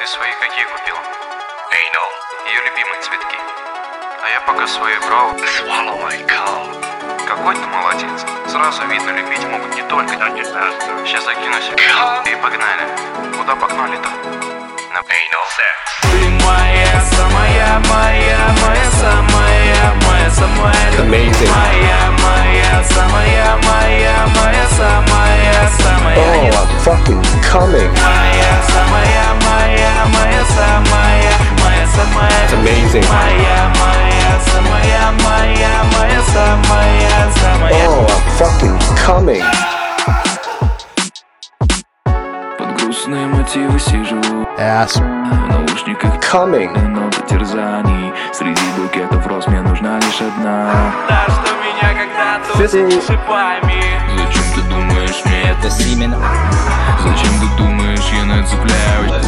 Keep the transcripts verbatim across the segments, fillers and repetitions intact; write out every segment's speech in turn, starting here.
Ты свои какие купил? Anal. Ее любимые цветки. А я пока свои брал. Swallow my cum. Какой ты молодец. Сразу видно, любить могут не только. Сейчас закину себе. И погнали. Куда погнали-то? На Anal sex. Ты моя, самая, моя, моя, самая, моя, самая. Amazing. Моя, моя, самая, моя, моя, самая, самая. Oh, I'm fucking coming. Моя, самая, моя, моя, самая, моя, самая. It's amazing. Моя, моя, самая, моя, моя, самая, самая. Oh, I'm fucking coming. Под грустные мотивы сижу Ass в наушниках. coming. Ноты терзаний. Среди букетов роз мне нужна лишь одна. Та, что меня когда-то Fifty. шипами. Зачем ты думаешь, мне это семена? Зачем ты думаешь, я нацепляюсь?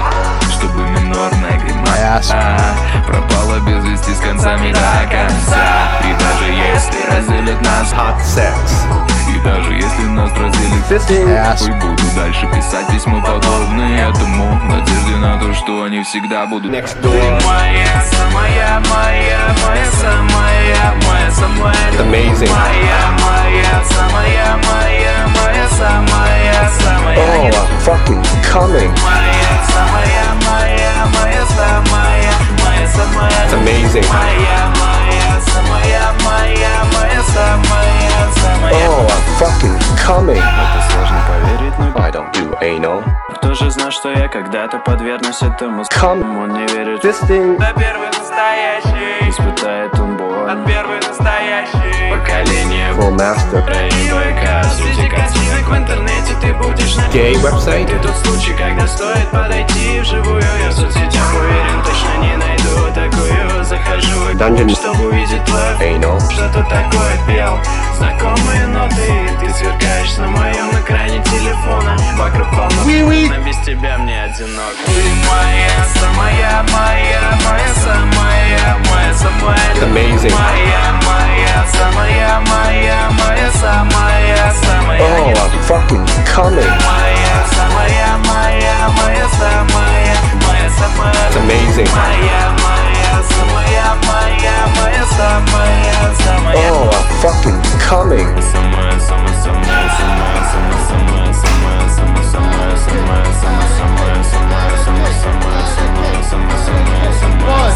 Чтобы минорная Ass. гримаса пропала без вести с концами до конца. И даже если разделят нас, Hot sex. и даже если нас разделит, Fifty. Ass. Пусть буду дальше писать письма подобные этому, в надежде на то, что они всегда будут. Next Ты door. моя, самая, моя, моя, самая, моя, самая. It's amazing. Моя, моя, самая, моя, моя, самая, самая. Oh, I'm fucking coming. Моя, самая, моя, моя, самая, моя, самая. It's amazing. Моя, моя, самая, моя, моя, самая, самая. Oh, I'm fucking coming. Это сложно поверить, но I don't do anal. кто же знал, что я когда-то подвергнусь этому? Come. Он не верит, Fisting. Да первый настоящий, испытает он боль. от первый настоящий. Поколение Full master. Века, среди картинок в интернете ты будешь на Gay website. И тот случай, когда стоит подойти вживую. Я в соцсетях уверен, точно не найду такую. Захожу, Dungeon. чтобы увидеть лайф. Anal. Что-то такое пел. Знакомые ноты, ты сверкаешь на моем экране телефона. Вокруг полно, но без тебя мне одиноко. Ты моя, самая, моя, моя, самая, моя, самая. It's amazing. Моя, моя, самая, моя, моя, самая, самая. Oh, I'm fucking coming. Моя, самая, моя, моя, самая, моя, самая. It's amazing. Моя, моя, самая, моя, моя, самая, самая. Oh, I'm fucking coming. самая, самая, самая, самая, самая, самая, самая, самая, самая, самая, самая, самая, самая, самая, самая, самая, самая, самая,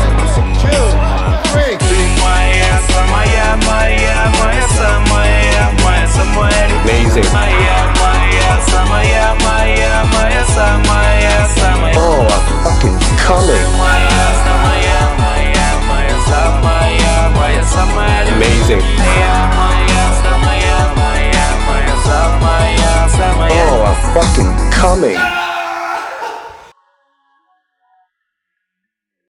самая. Ты моя, самая, моя, моя, самая, моя, самая. Amazing. Моя, моя, самая, моя, моя, самая, самая. Oh, I'm fucking coming. Моя, самая, моя, моя, самая, моя, самая. Amazing. Моя, моя, самая, моя, моя, самая, самая. Oh, I'm fucking coming.